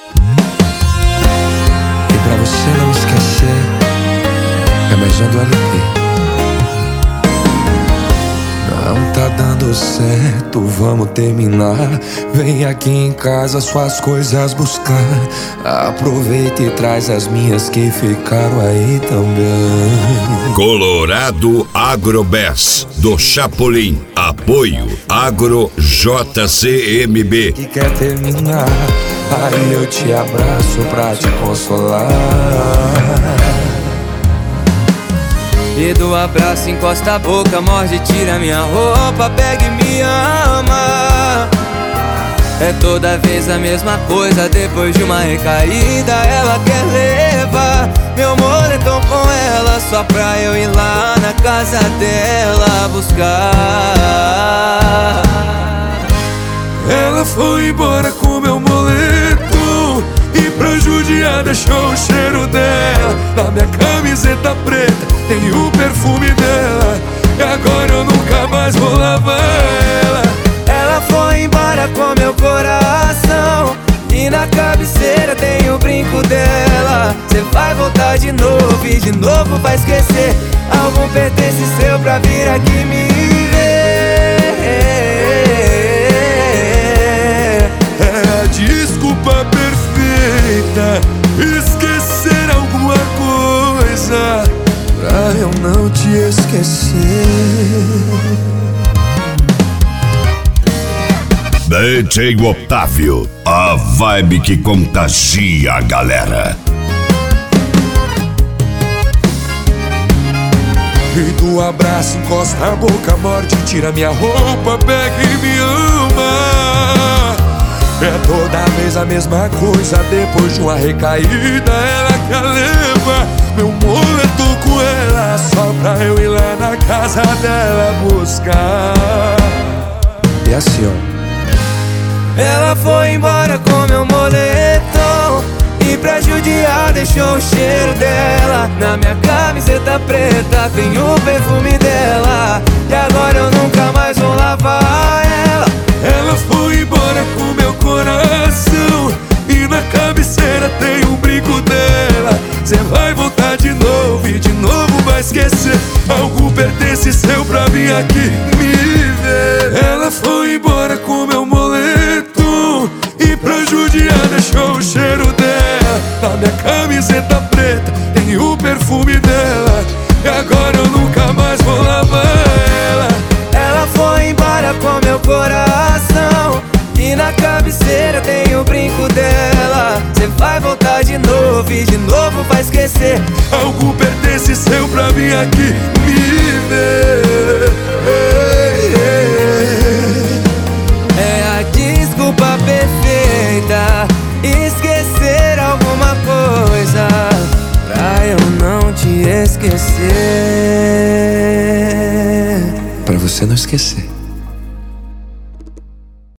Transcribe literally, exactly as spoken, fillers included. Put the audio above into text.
E pra você não esquecer, é mais um do L P. Não tá dando certo, vamos terminar. Vem aqui em casa suas coisas buscar. Aproveita e traz as minhas que ficaram aí também. Colorado Agrobés, do Chapolin. Apoio Agro J C M B. Que quer terminar, aí eu te abraço pra te consolar. E do abraço encosta a boca, morde, tira minha roupa, pega e me ama. É toda vez a mesma coisa, depois de uma recaída ela quer levar meu moletom com ela, só pra eu ir lá na casa dela buscar. Ela foi embora com meu moletom e pra judiar deixou o cheiro dela na minha camiseta preta, tem o perfume dela. E agora eu nunca mais vou lavar ela. Ela foi embora com meu coração e na cabeceira tem o brinco dela. Cê vai voltar de novo e de novo vai esquecer algum pertence seu pra vir aqui me ver. É a desculpa perfeita, esquecer alguma coisa pra eu não te esquecer. D J Otávio, a vibe que contagia a galera. E do abraço encosta a boca, morde, tira minha roupa, pega e me ama. É toda vez a mesma coisa, depois de uma recaída ela quer levar meu moletom com ela, só pra eu ir lá na casa dela buscar. E assim ó, ela foi embora com meu moletom e pra judiar deixou o cheiro dela na minha camiseta preta, tem o perfume dela. E agora eu nunca mais vou lavar ela. Ela foi embora com meu coração e na cabeceira tem um brinco dela. Cê vai voltar de novo e de novo vai esquecer algo pertence seu pra vir aqui me ver. Ela foi embora com meu moletom e pra judiar deixou o cheiro dela na minha camiseta preta, tem o perfume dela. E agora eu nunca mais vou lavar ela. Ela foi embora com meu coração e na cabeceira tem o brinco dela. Cê vai voltar de novo e de novo vai esquecer algo pertence seu pra vir aqui me ver. É a desculpa perfeita, esquecer alguma coisa pra eu não te esquecer. Pra você não esquecer.